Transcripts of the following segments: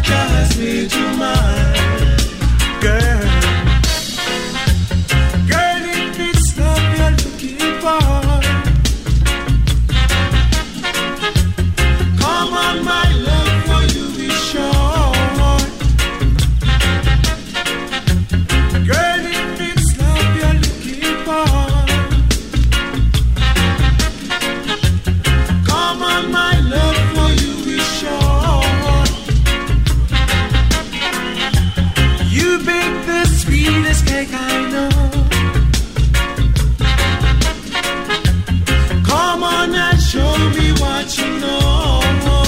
just made you mine, girl. Girl, if it's love you're looking for, come on, my love for you is short. Girl, if it's love you're looking for, come on, my love for you is short. You bake the sweetest cake I know. Come on and show me what you know.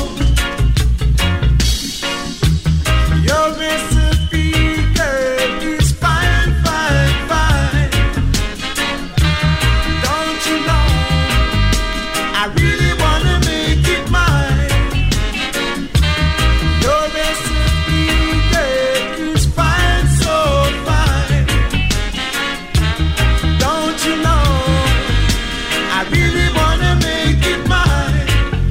Your recipe, girl, is fine, fine, fine. Don't you know? I really wanna make it mine. Your recipe, girl, is fine, so fine. Don't you know? I really wanna make it mine.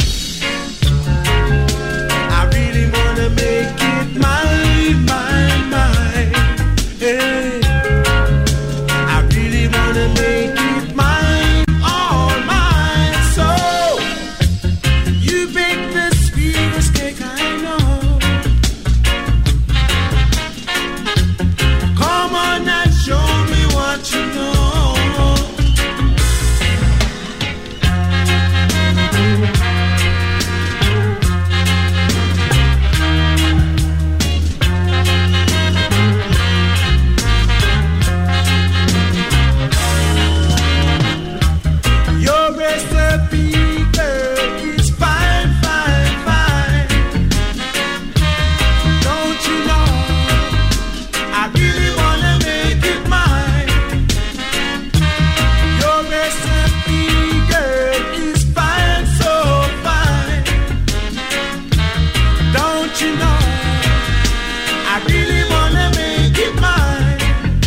I really wanna make it mine, mine, mine. Hey. I really wanna make it mine, all mine. So you bake the sweetest cake I know. Come on and show me what you know. Your recipe, girl, is fine, fine, fine. Don't you know? I really wanna make it mine. Your recipe, girl, is fine, so fine. Don't you know? I really wanna make it mine.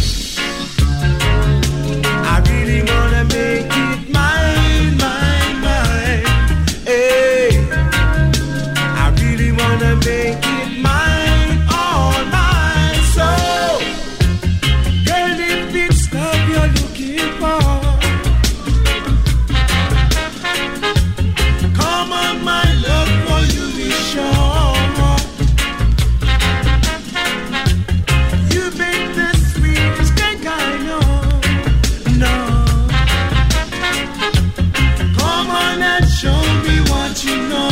I really wanna make it mine, mine, mine. Hey, I really wanna make it mine, all mine. So, girl, if it's love you're looking for, come on, my love for you is short. You make the sweetest cake I know. No. Come on and show me what you know.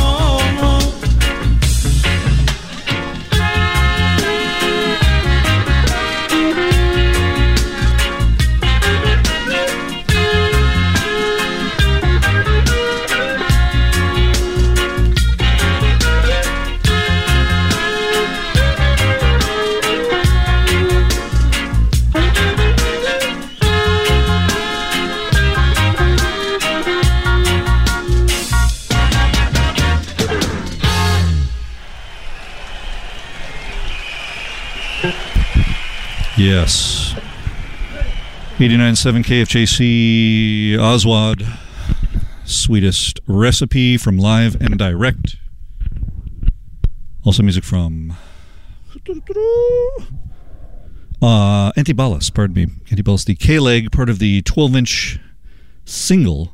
Yes. 89.7 KFJC Oswald. Sweetest Recipe from Live and Direct. Also music from Antibalas, pardon me. Antibalas, the K-Leg, part of the 12-inch single.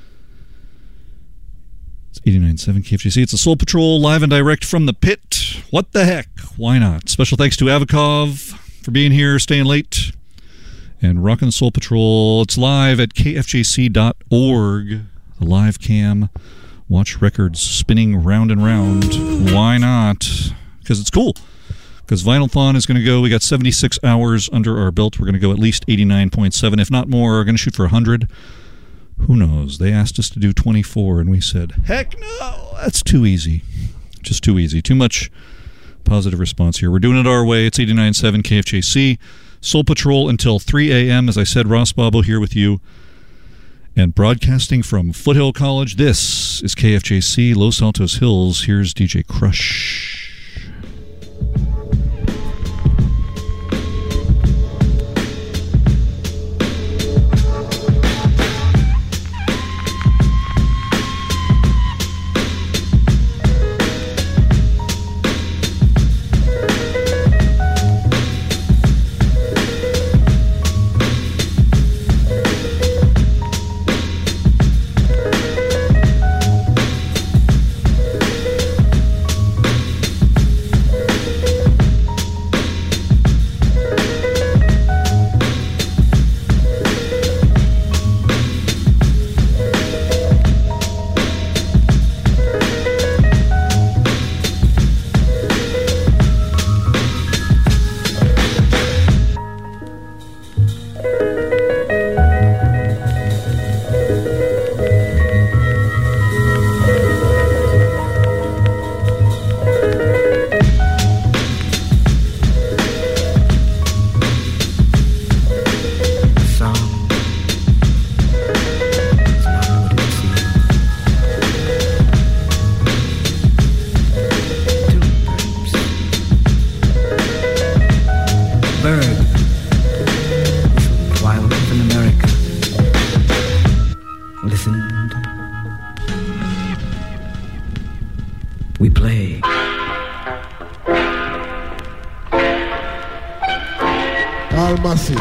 It's 89.7 KFJC. It's a Soul Patrol Live and Direct from the pit. What the heck? Why not? Special thanks to Avakov for being here, staying late. And Rockin' Soul Patrol, it's live at kfjc.org. The live cam. Watch records spinning round and round. Why not? Because it's cool. Because Vinylthon is going to go, we got 76 hours under our belt. We're going to go at least 89.7, if not more. We're going to shoot for 100. Who knows? They asked us to do 24, and we said, heck no, that's too easy. Just too easy. Too much positive response here. We're doing it our way. It's 89.7 KFJC. Soul Patrol until 3 a.m. As I said, Ross Bobo here with you. And broadcasting from Foothill College, this is KFJC, Los Altos Hills. Here's DJ Crush. birds. Why I live in America. Listen. We play. Almasi.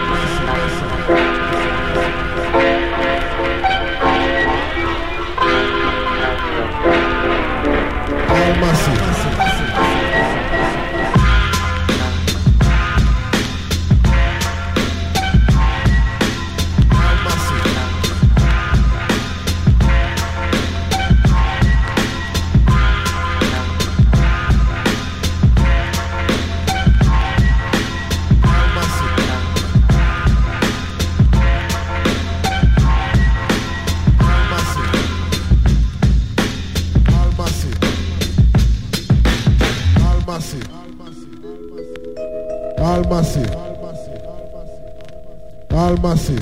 Almasi.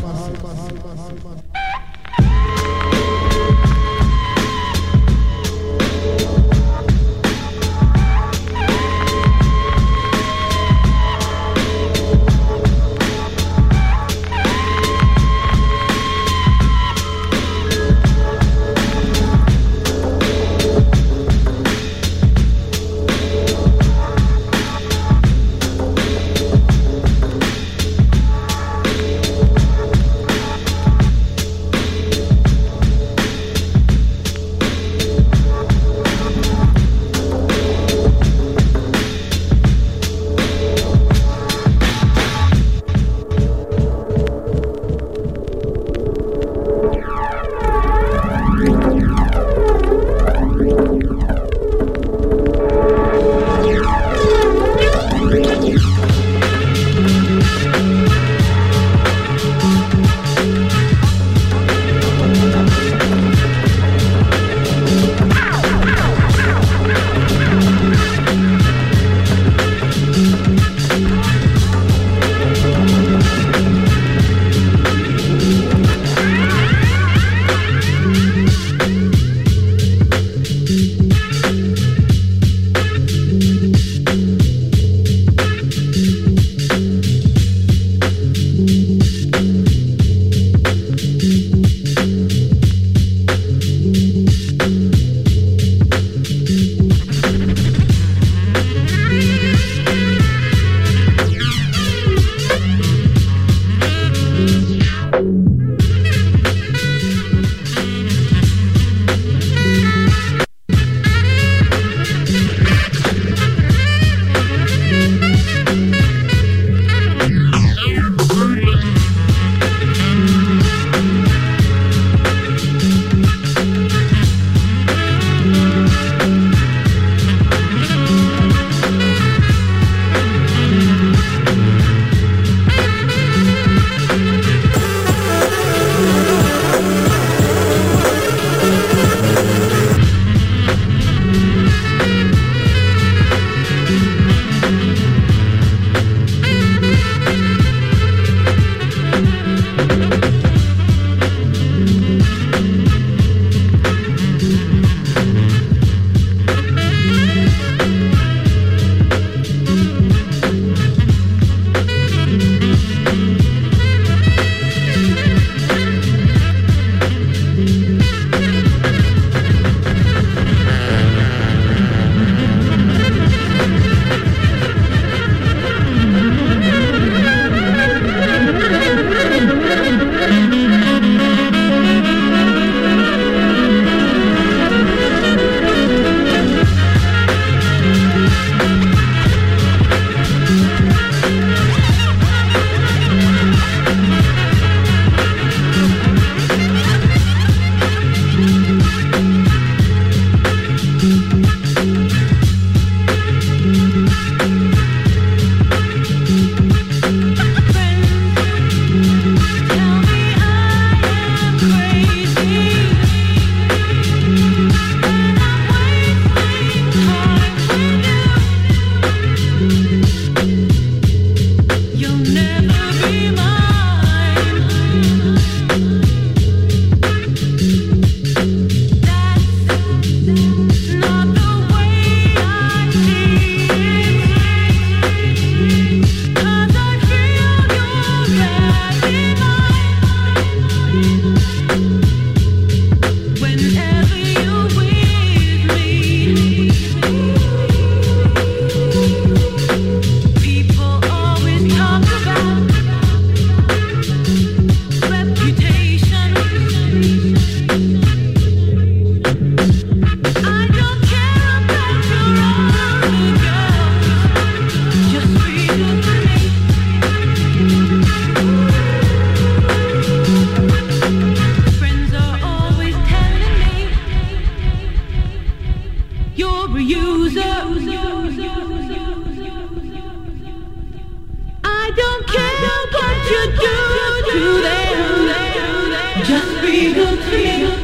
you do to them? Just be good to me.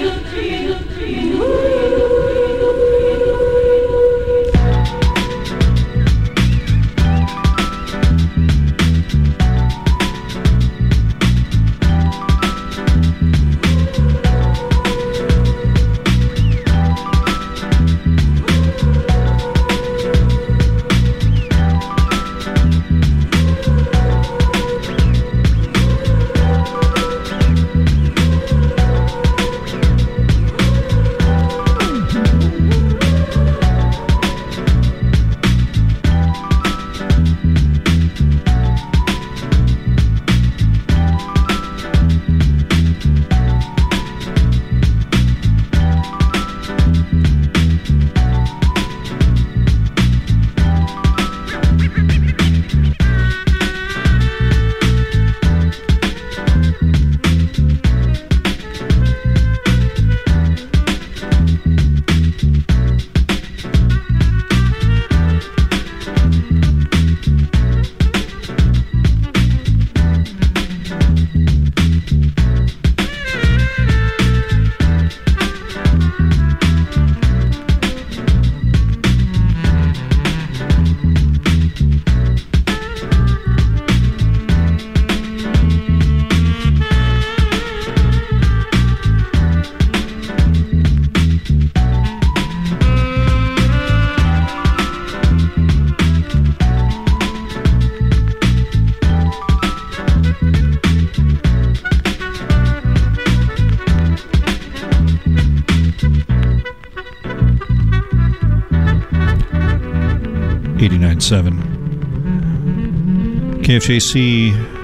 KFJC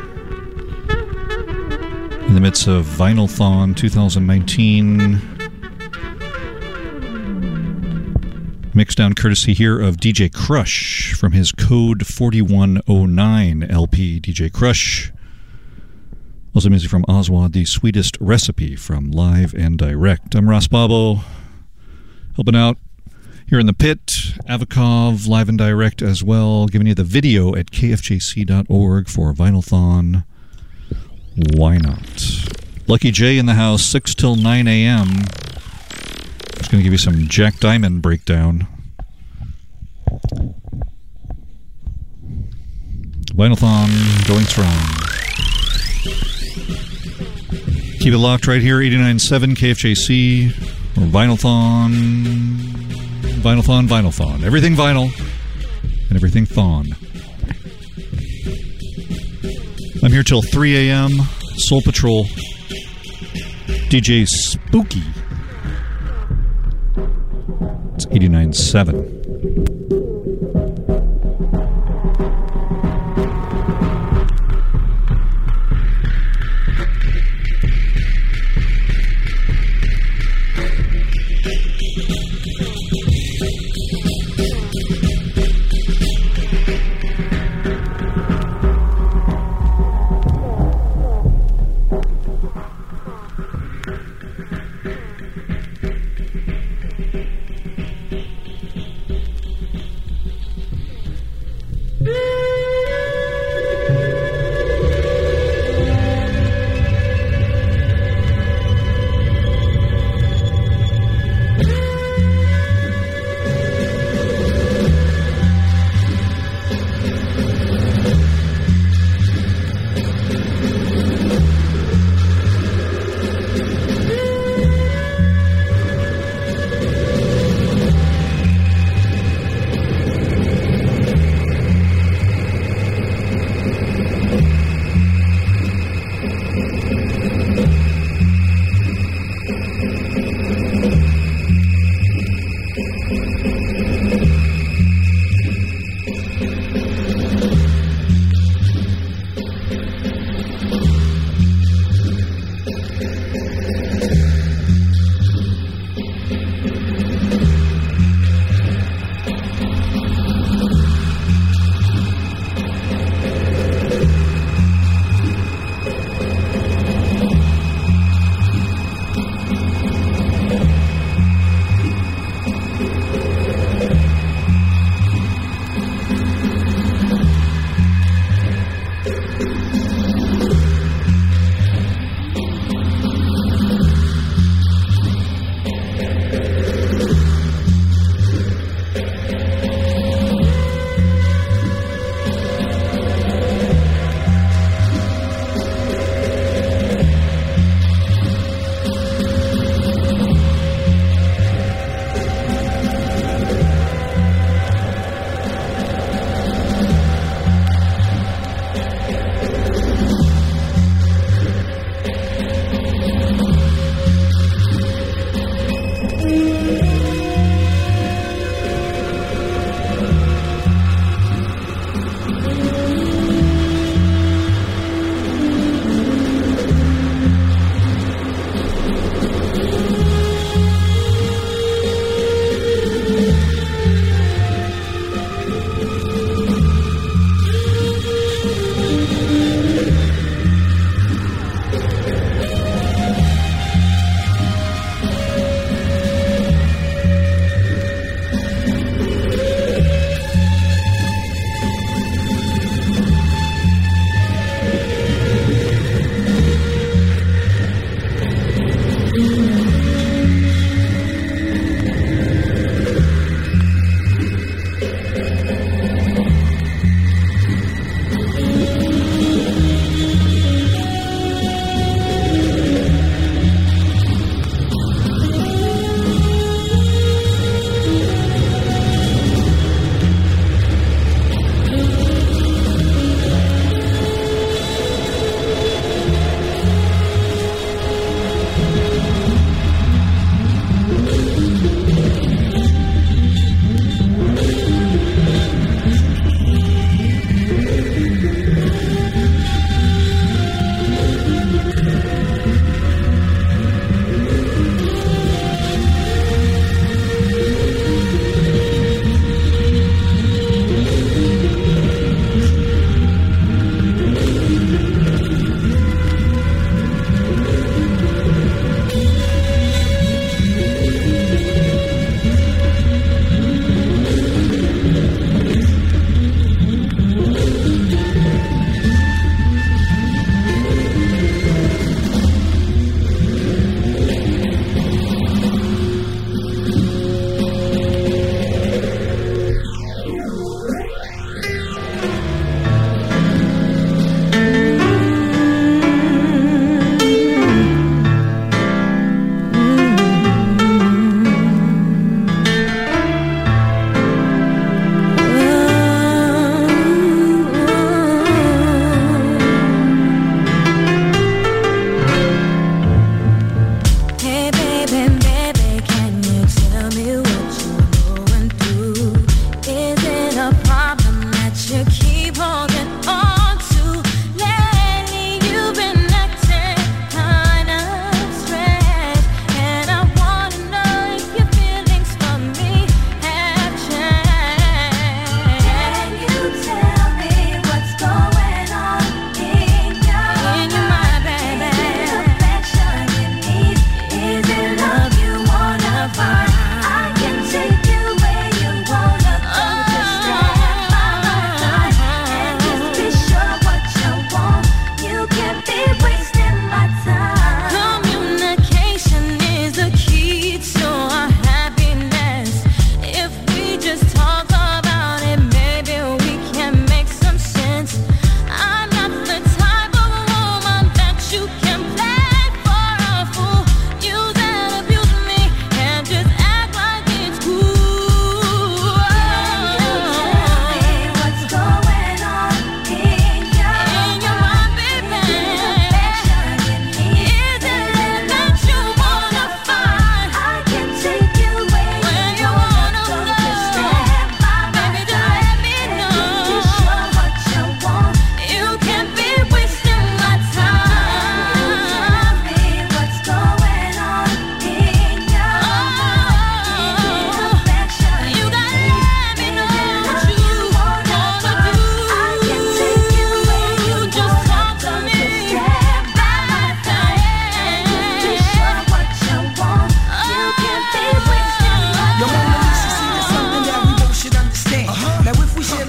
in the midst of Vinylthon 2019. Mixdown courtesy here of DJ Crush from his Code 4109 LP. DJ Crush. Also music from Oswald, The Sweetest Recipe from Live and Direct. I'm Ross Babo, helping out here in the pit. Avakov, Live and Direct as well. Giving you the video at kfjc.org for Vinylthon. Why not? Lucky J in the house, 6 till 9 a.m. Just going to give you some Jack Diamond breakdown. Vinylthon going strong. Keep it locked right here, 89.7 KFJC, or Vinylthon. Vinylthon. Everything vinyl and everything thon. I'm here till 3 a.m. Soul Patrol. DJ Spooky. It's 89.7.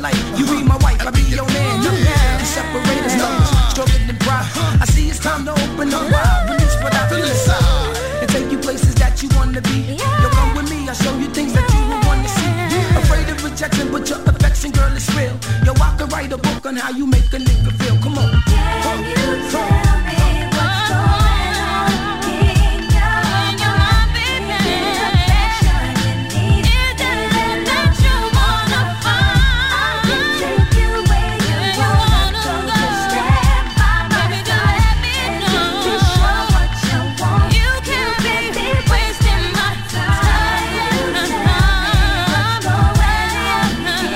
life. You be my wife, I be your man. You man, separate us, stronger than pride. I see it's time to open up wide. Release what I feel inside and take you places that you wanna be. You'll come with me, I'll show you things that you would wanna see. Afraid of rejection, but your affection, girl, is real. Yo, I could write a book on how you make a nigga feel. Come on. Can you tell me what's going on in your mind, baby? Is it affection you need? Is it that you wanna find? I can take you where you wanna go. Just stand by my side and just be sure what you want. You can't be wasting my time. Can you tell me what's going on in your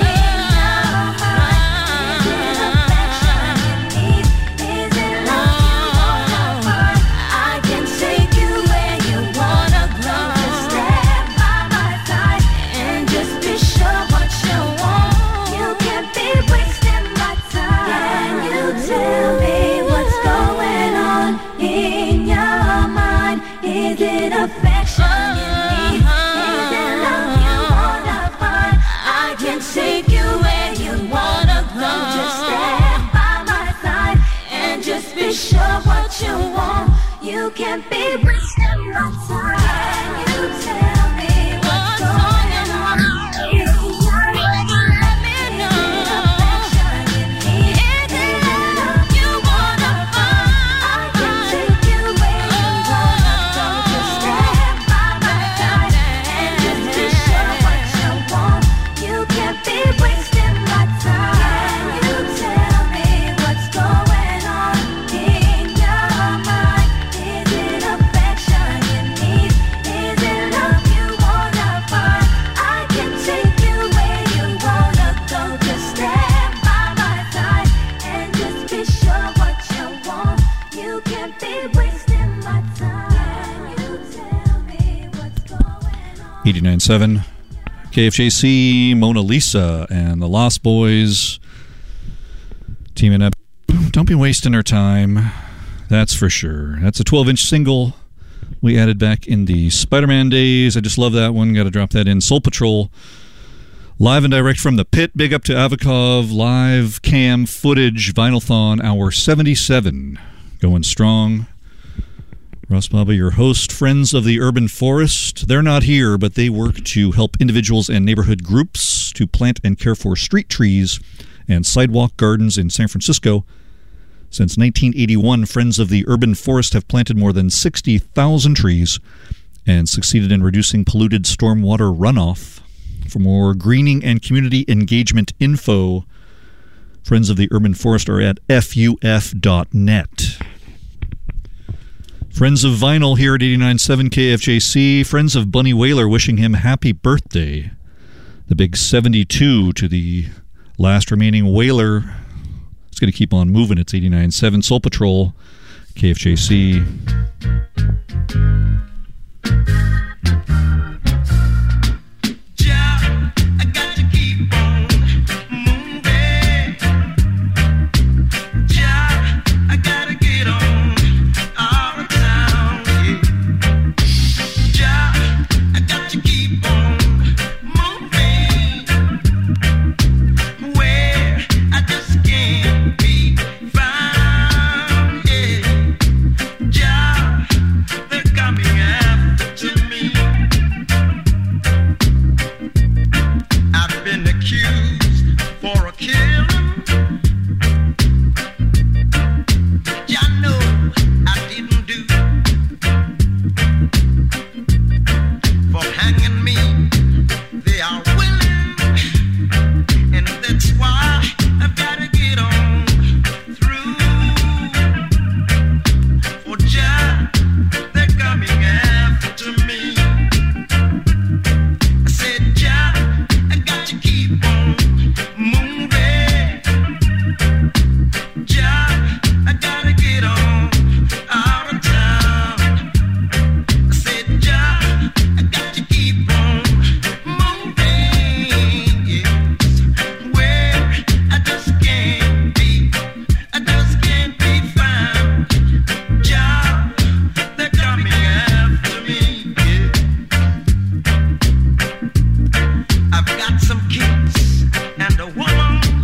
mind? Is it affection you need? Is it love you wanna find? I can take you where you wanna go. Just stand by my side and just be sure what you want. You can't be wasting my time. Can you tell me what's going on in your mind? Is it affection you need? Is it love you wanna find? I can take you where you wanna go. Just stand by my side and just be sure what you want. You can't be wasting my time. Can you tell me what's going on in your mind? Let me know. Is it affection you need? Is it love you wanna find? I can take you where you wanna go. Just stand by my side and just be sure what you want. You can't be wasting my time. Can you tell me what's going on in your mind? Is it affection you need? Is it love you wanna find? I can take you where you wanna go. Just stand by my side and just be sure what you want. You can't be wasting my time. Can you tell me what's going on? 89.7 KFJC, Mona Lisa and the Lost Boys teaming up. Don't be wasting our time. That's for sure. That's a 12-inch single we added back in the Spider-Man days. I just love that one. Got to drop that in. Soul Patrol, live and direct from the pit. Big up to Avakov. Live cam footage, Vinylthon, hour 77. Going strong. Russ Baba, your host. Friends of the Urban Forest. They're not here, but they work to help individuals and neighborhood groups to plant and care for street trees and sidewalk gardens in San Francisco. Since 1981, Friends of the Urban Forest have planted more than 60,000 trees and succeeded in reducing polluted stormwater runoff. For more greening and community engagement info, Friends of the Urban Forest are at fuf.net. Friends of Vinyl here at 89.7 KFJC. Friends of Bunny Wailer wishing him happy birthday. The big 72 to the last remaining Wailer. It's going to keep on moving. It's 89.7 Soul Patrol, KFJC. I got to keep on moving. I gotta get on our town. I got to keep on moving. Where I just can't be found. They got me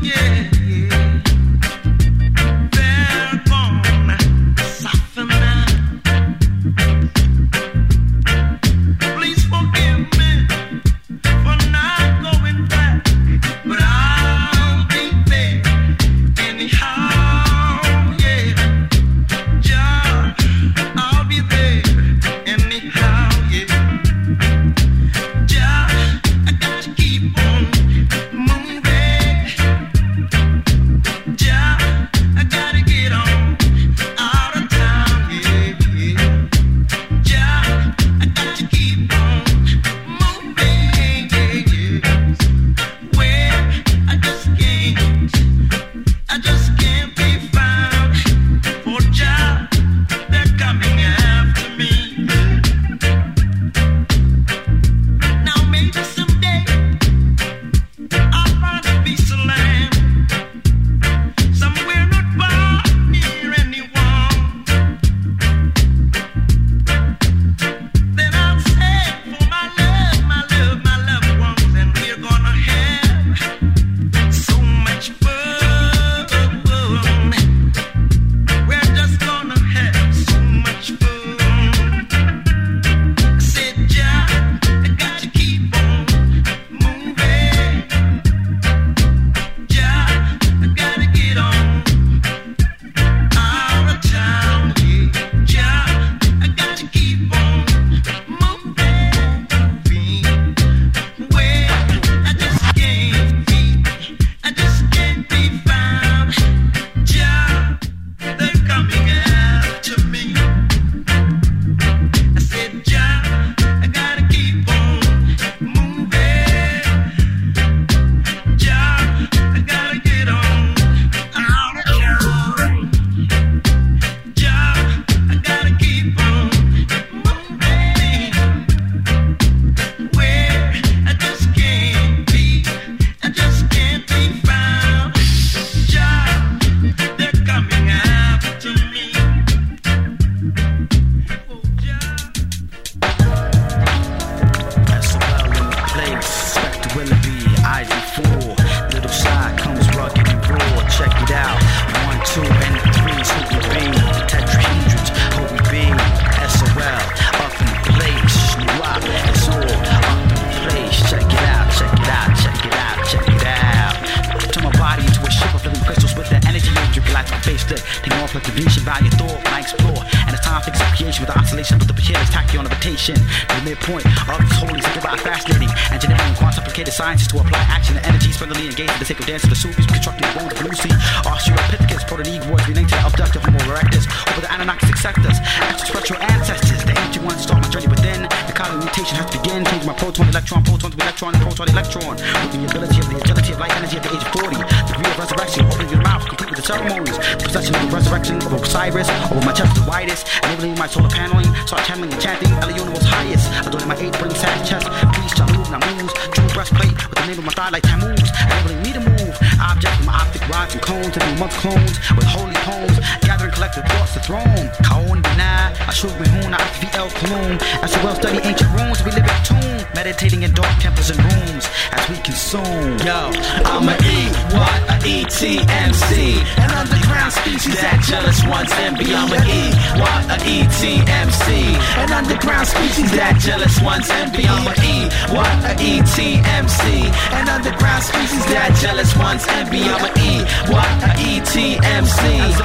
retribution by your thought when I explore. And it's time for expiation with the oscillation with the precarious tachyon invitation. The midpoint of this holy thinking about fascinating engineering, quantificated sciences to apply action and energy, splendidly engaged in the sacred dance of the Sufis, constructing the bones of Lucy. Australopithecus, proto-negroids, relating to the abductive Homo erectus, over the Anunnaki sectors, extraterrestrial ancestors. The ancient ones start my journey within. The cosmic mutation has to begin. Change my proton, electron to electron, and proton, electron. With the ability of the agility of light energy at the age of 40. Degree of resurrection, opening your mouth, complete with the ceremonies. The possession of the resurrection of Osiris, over my chest the widest, enabling my solar paneling. Start channeling and chanting, Elion most highest. Adorning my 8-brain sad chest. Please shall move, now moves. True breastplate with the name of my thigh like Tammuz. Enabling me to move. Object with my optic rods and cones, and amongst clones with holy poems. Gathering collective thoughts to throne. Kaon Dana, Ashur Mihun, Al Kulum. As we well study ancient runes, we live in tune. Meditating in dark temples and rooms as we consume. Yo, I'm a E, what a ETMC. An underground species that jealous ones envy. I'm a E, what a ETMC. An underground species that jealous ones envy. I'm a E, what a ETMC. An underground species that jealous ones envy. I'm a E, what a ETMC.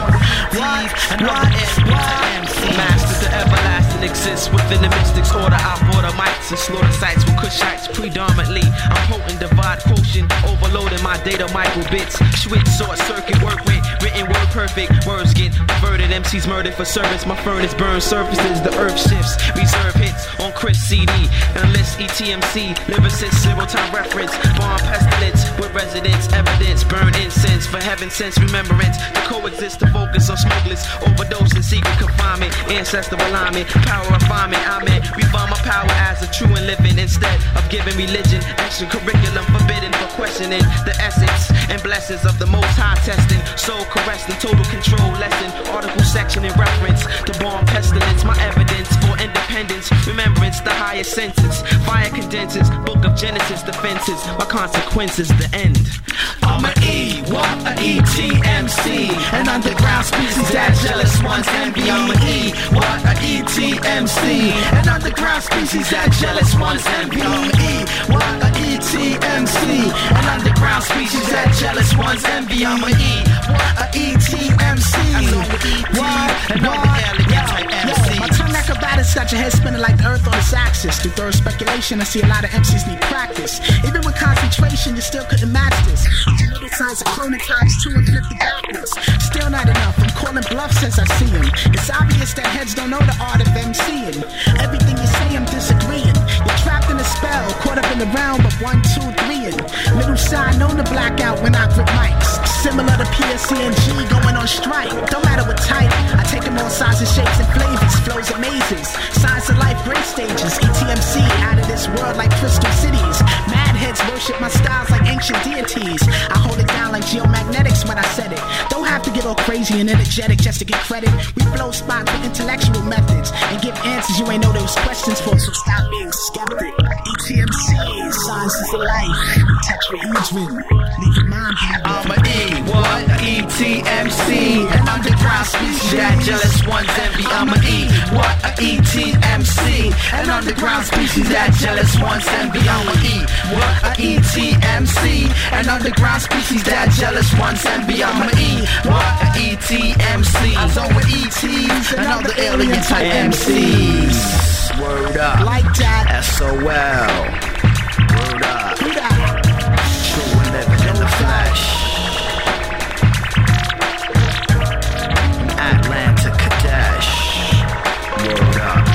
What is Master the everlasting exists within the mystics order. I bought a mics and slaughter sites with Kushites predominantly. I'm potent, divide quotient, overloading my data microbits. Switch short circuit work with written word perfect. Words get perverted, MCs murdered for service. My furnace burns surfaces, the earth shifts. Reserve hits on Chris CD. Enlist ETMC, lyricist, zero-time reference. Bomb pestilence with residence, evidence. Burn incense for heaven's sense remembrance. To coexist, to focus on smokeless overdose and secret confinement. Ancestral alignment, power refinement. I'm in, refine my power as a true and living instead of giving religion. Extra curriculum forbidden for questioning the essence and blessings of the most high testing. Soul caressing, total control lesson. Article section in reference to bomb pestilence. My evidence for independence, remembrance, the highest sentence. Fire condenses, book of Genesis defenses. My consequences, the end. I'm an E, what ETMC, an underground species that jealous ones envy. I'm an E, what a ETMC, an underground species that jealous ones envy. I'm an E, what a ETMC, an underground species that jealous ones envy. I'm an E, what a ETMC, what another alien type MC. My tongue acrobatics got your head spinning like the earth on its axis. Through third speculation, I see a lot of MCs need practice. Even with concentration, you still couldn't match this. Little signs of cloning times 2 and flip the backwards. Still not enough, I'm calling bluffs as I see them. It's obvious that heads don't know the art of MCing. Everything you say, I'm disagreeing. You're trapped in a spell, caught up in the round of 1, 2, 3. Little side known to black out when I grip mics. Similar to PSC and G going on strike. Don't matter what type, I take them all sizes, shapes, and flavors. Flows and mazes, signs of life, great stages. ETMC, out of this world like crystal cities. Mad heads worship my styles like ancient deities. I hold it down like geomagnetics when I said it. Don't have to get all crazy and energetic just to get credit. We blow spots with intellectual methods and give answers you ain't know there was questions for. So stop being skeptic. ETMC, science is life. Tetrahedron, leave your mind. I'm an E, what a ETMC, an underground species that jealous ones envy. I'm an E, what a ETMC, an underground species that jealous ones envy. I'm an E, what a ETMC, an underground species that jealous ones envy. I'm an E, what a ETMC, I'm zone with ETs and other alien type MCs. Word up, like that. SOL. Word up. True and living in the flesh. Atlanta, Kadesh. Word up.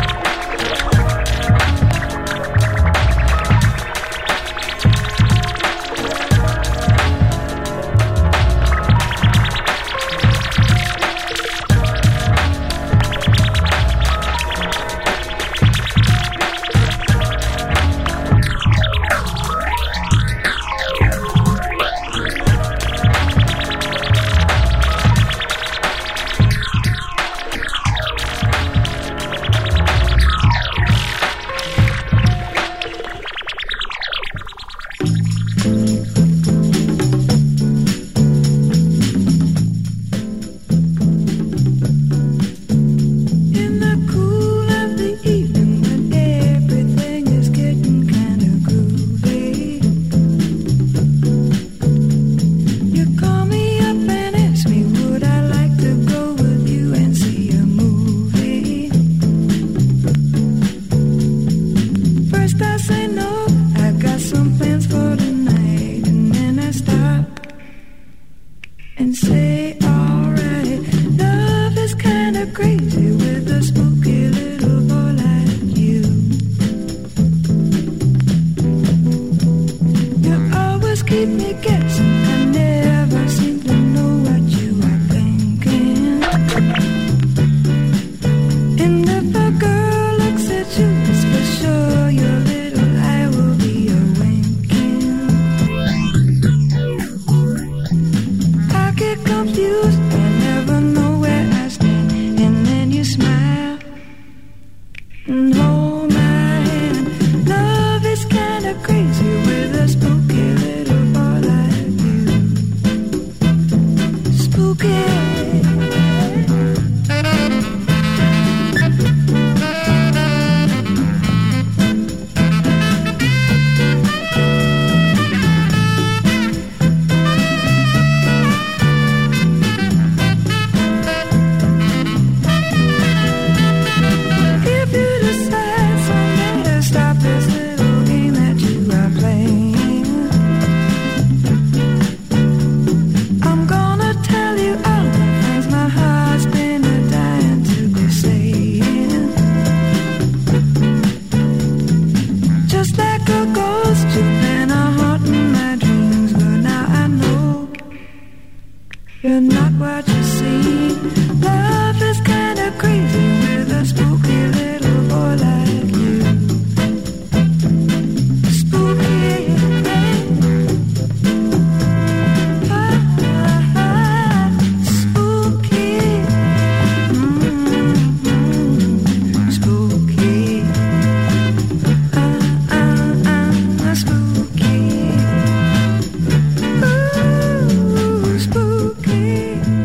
Spooky.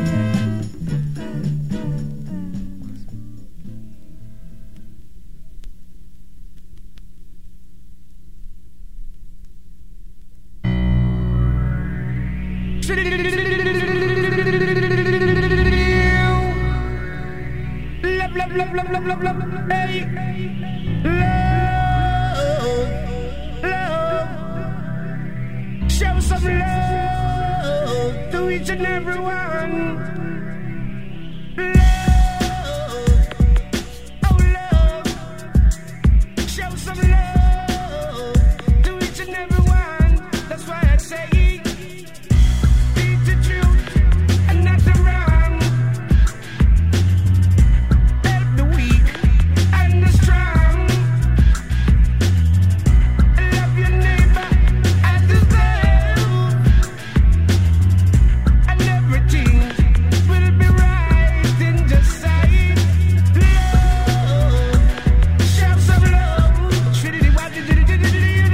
love, love, love, hey. Love, love. Show some love to each and every one. Love, oh love. Show some love to each and every one. That's why I say, speak the truth and not the wrong. Help the weak and the strong. Love your neighbor as yourself, and everything will be right in just sight. Love, show some love. Shitty, what did you do?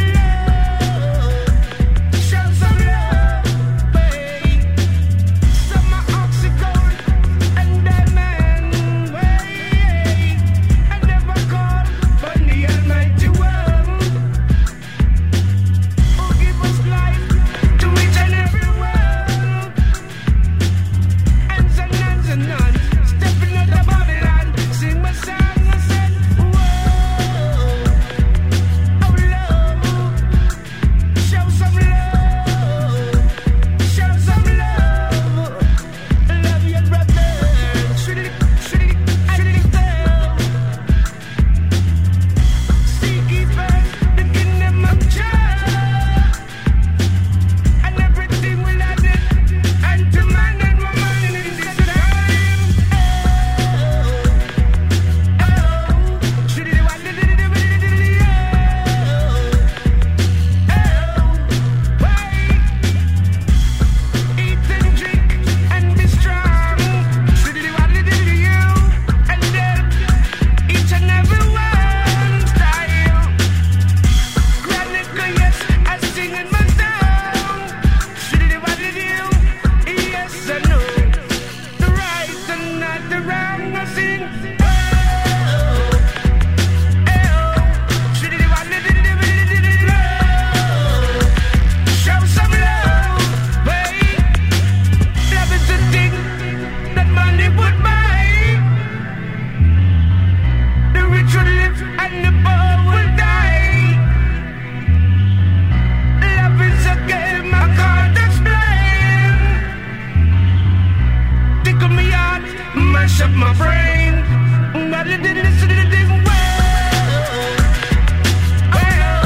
Show some love, babe. Some are oxycodone and diamond, way. I never call but the Almighty One, who give us life to each and every one. And none, stepping out of Babylon, sing my song, I said, whoa, oh love, show some love, show some love, love your brother, shitty, seek ye first the kingdom of God, and everything will add it, and to man and woman in this time. Shitty, what did you do? Eat and drink and be strong. Shitty, what did you? And then each and every one style. Chronicle, yes, I sing in my song. Shitty, what did you? Yes, I know. The right and not the wrong, I sing. Shitty, what did you? Show some love, babe. Love is the thing that money would buy. The rich will live and the poor will die. Love is a game I can't explain. Tickle me out, mash up my brain. But it didn't listen to the thing well.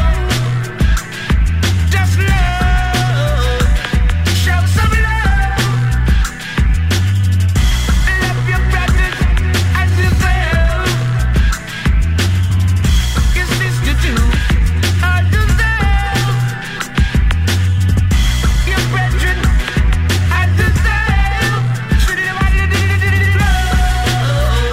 Just love, show some love. Love your brothers as yourself. Your sister too, as yourself. Your brethren as yourself. Should it have love?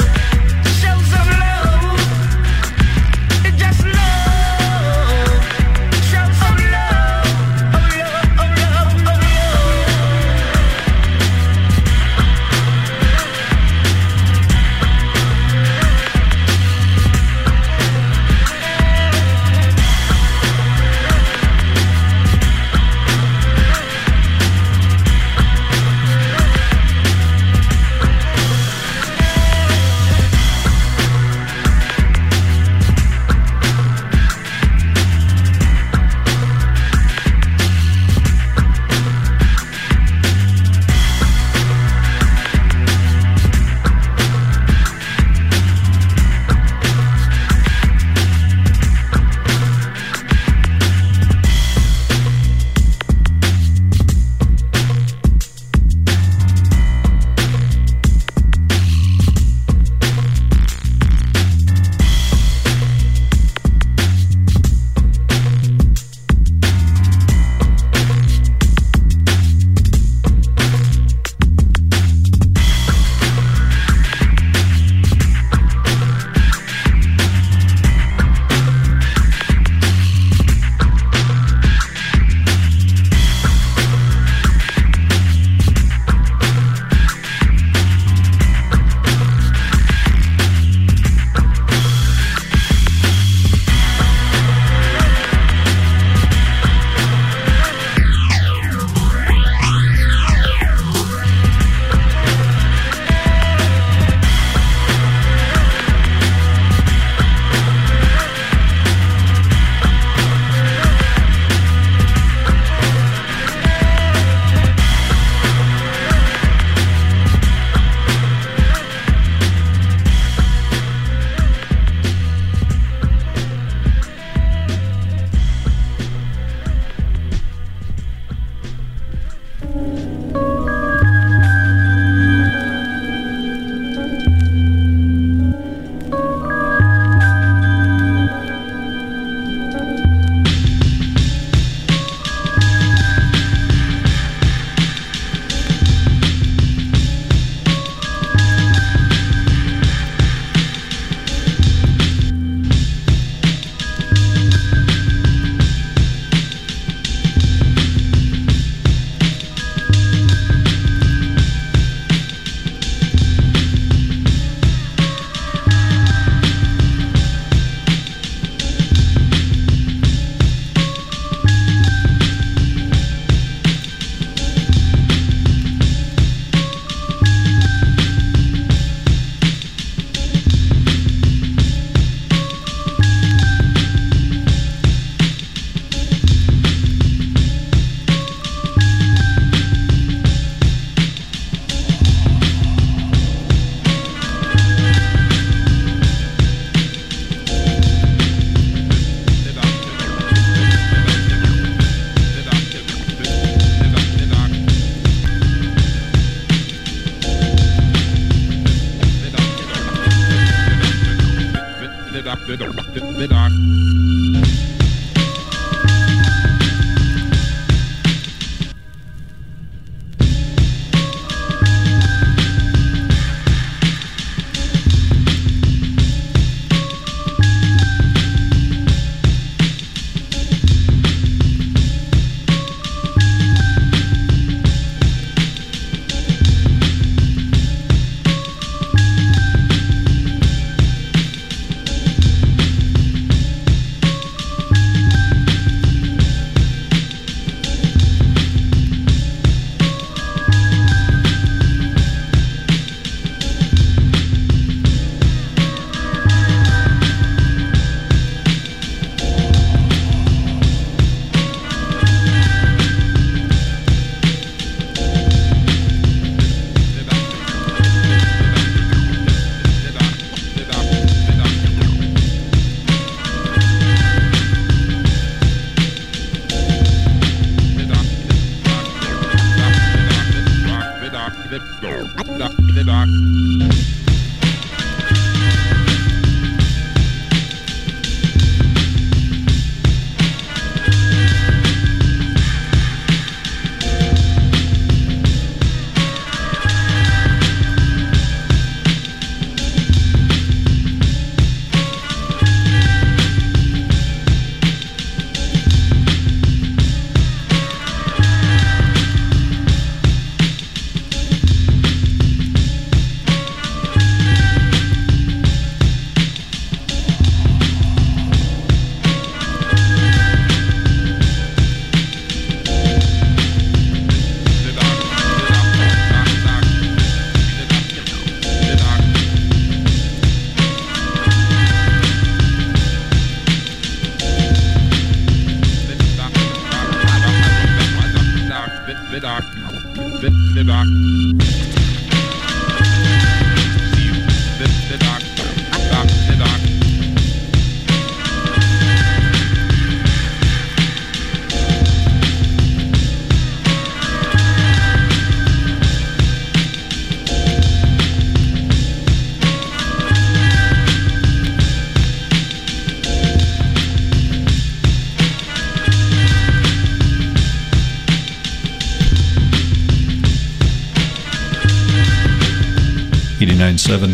$89.7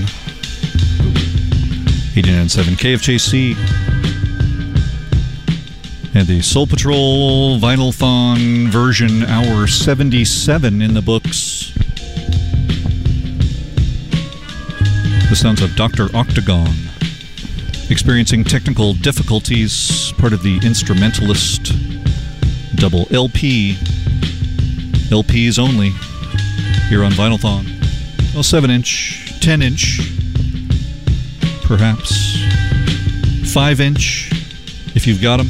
KFJC, and the Soul Patrol Vinyl-thon version, hour 77 in the books. The sounds of Dr. Octagon, experiencing technical difficulties, part of the Instrumentalist double LP, LPs only, here on Vinyl-thon. Well, 7-inch, 10-inch, perhaps 5-inch, if you've got them.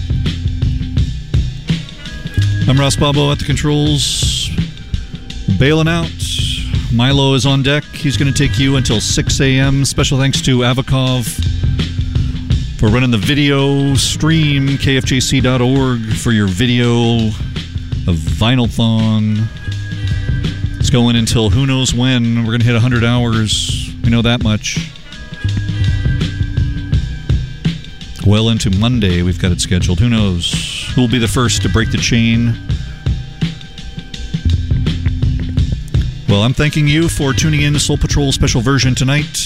I'm Ross Bobo at the controls, bailing out. Milo is on deck. He's going to take you until 6 a.m. Special thanks to Avakov for running the video stream, kfjc.org, for your video of Vinyl-thon. It's going until who knows when. We're going to hit 100 hours. We know that much. Well into Monday, we've got it scheduled. Who knows? Who will be the first to break the chain? Well, I'm thanking you for tuning in to Soul Patrol Special Version tonight.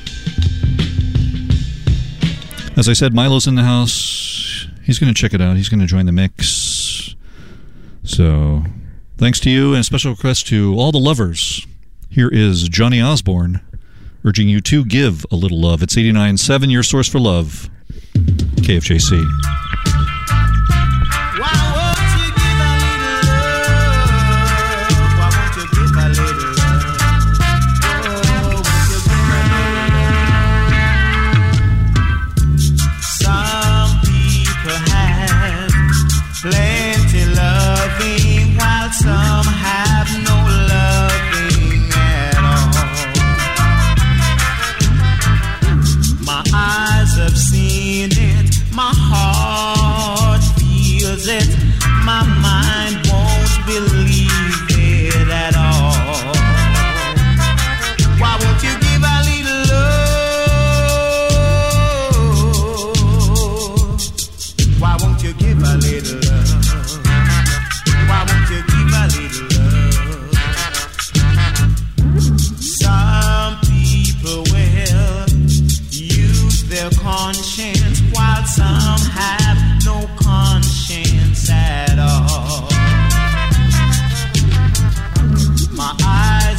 As I said, Milo's in the house. He's going to check it out. He's going to join the mix. So, thanks to you, and a special request to all the lovers. Here is Johnny Osborne urging you to give a little love. It's 89.7, your source for love. KFJC. Plenty loving, while some have no loving at all. My eyes have seen it, my heart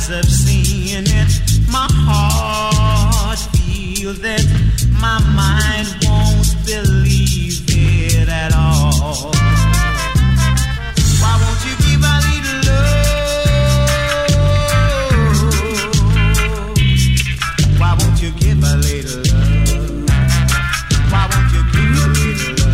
eyes have seen it, my heart feels it, my mind won't believe it at all. Why won't you give a little love? Why won't you give a little love? Why won't you give a little love?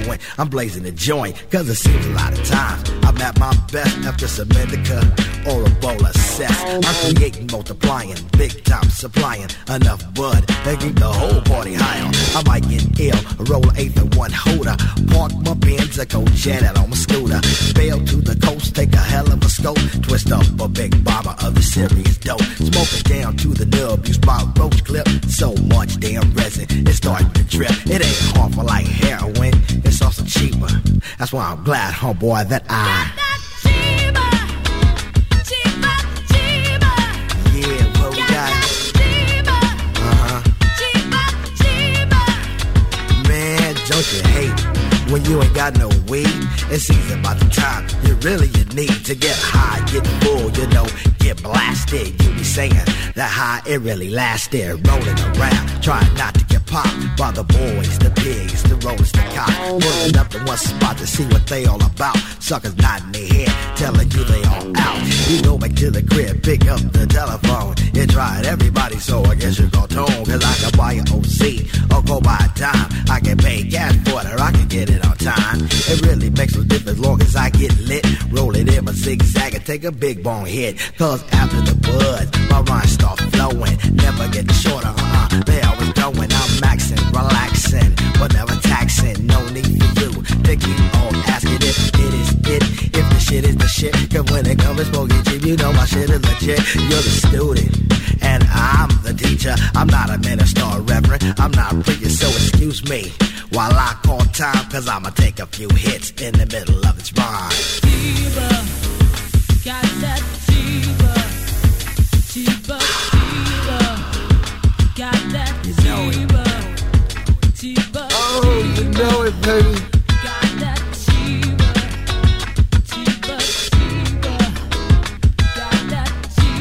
fluent. I'm blazing the joint, cause it seems a lot of times I'm at my best after some indica or a bowl of cess. I'm creating, multiplying, big time supplying enough bud to keep the whole party high on. I might get ill, roll an eighth and one holder, park my Benz, I go jet out on my scooter, bail to the coast, take a hell of a scope, twist up a big bomber of the serious dope, smoke it down to the nub, use my roach clip, so much damn resin, it's starting to drip. It ain't harmful like heroin, it's also cheaper. That's why I'm glad, homeboy, that I yeah, what we got? Man, don't you hate when you ain't got no weed? It's easy about the time you need to get high, get full, you know, get blasted. You be saying that high, it really lasted. Rolling around, trying not to get popped by the boys, the pigs, the rollers, the cops. Pulling up to one spot to see what they all about. Suckers nodding their head, telling you they all out. You go back to the crib, pick up the telephone. You tried everybody, so I guess you go tone. Cause I can buy an OC or go buy a dime. I can pay gas for it or I can get it on time. It really makes no difference long as I get lit. Roll it in my zigzag and take a big bone hit. Cause after the buzz, my rhymes start flowing. Never getting shorter, they always going. I'm maxing, relaxing, but never taxing. No need for you to keep on asking if it is it. If the shit is the shit. Cause when it comes to smoking cheap, you know my shit is legit. You're the student, and I'm the teacher. I'm not a minister or reverend, I'm not preaching, so excuse me while I call time, cause I'ma take a few hits in the middle of its rhyme. Fever, got that fever, fever, fever, got that fever, fever. Oh, you know it, baby. Got that fever, fever, fever, got that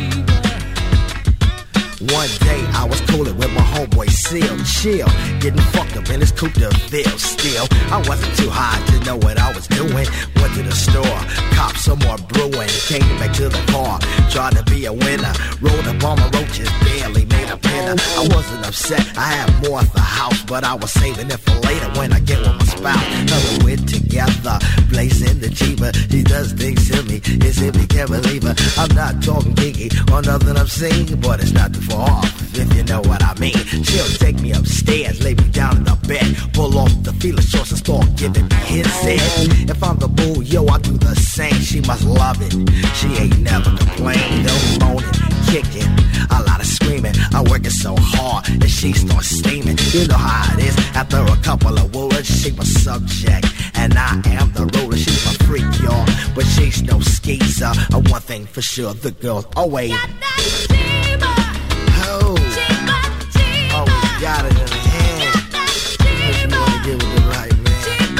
fever. One day I was coolin' with my homeboy Seal, chill, getting fucked up in his coupe de ville. Still, I wasn't too high to know what I was doing. Went to the store, copped some more brewing, came back to the car, tried to be a winner, rolled up on my roaches, barely made a pinner. I wasn't upset, I had more at the house, but I was saving it for later when I get with my spouse. Now we're together, blazing the cheaper. She does things to me, it's if you can't believe her. I'm not talking geeky or nothing obscene, but it's not too far off, if you know what I mean. She'll take me upstairs, lay me down in the bed, pull off the feeler shorts and start giving me his head. If I'm the boo, yo, I do the same. She must love it, she ain't never complained. No moaning, kicking, a lot of screaming. I work it so hard that she starts steaming. You know how it is, after a couple of words, she my subject, and I am the ruler. She's my freak, y'all, but she's no skeezer. One thing for sure, the girl's always oh, always got it in her hand. If you wanna give it the right man.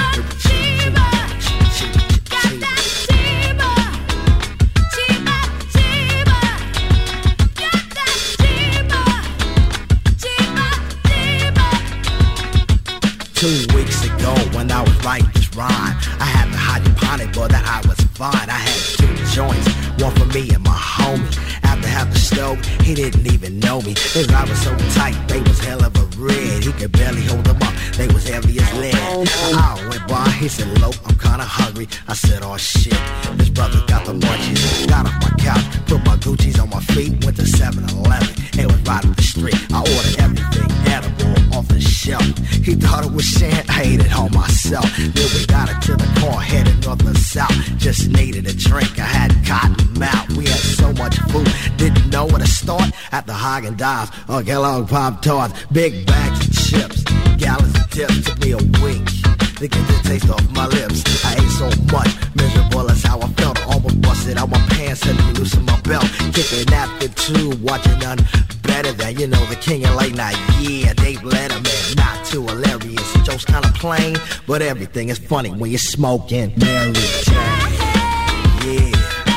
Two weeks ago when I was writing this rhyme, I had the hydroponic, but that I was fine. I had two joints, one for me and my homie. After half the stove, he didn't even know me. His eyes was so tight, they was hell of a red. He could barely hold them up, they was heavy as lead. An hour went by, he said, "Lope, I'm kinda hungry." I said, "Oh shit, this brother got the munchies." Got off my couch, put my Gucci's on my feet, went to 7-Eleven. It was right up the street. I ordered everything edible off the shelf. He thought it was shit, I ate it all myself. Then we got it to the car, headed north and south. Just needed a drink, I had cotton mouth. We had so much food, didn't know where to start. At the Haagen-Dazs or Kellogg Pop-Tarts, big bags of chips, gallons of dips. Took me a week to get the taste off my lips. I ate so much, miserable as how I felt. I almost busted out my pants and loosened my belt. Kicking after two, watching none better than, you know, the king of late night. Yeah, Dave Letterman, not too hilarious. Jokes kind of plain, but everything is funny when you're smoking Mary Jane. Yeah.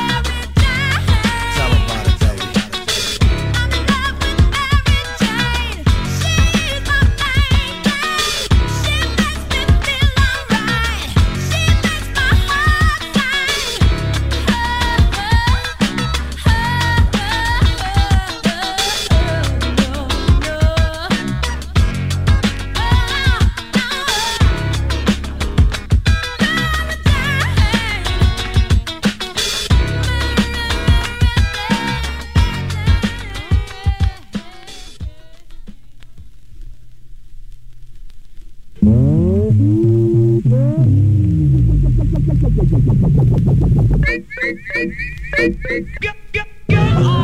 Tell 'em about it, baby. Get on.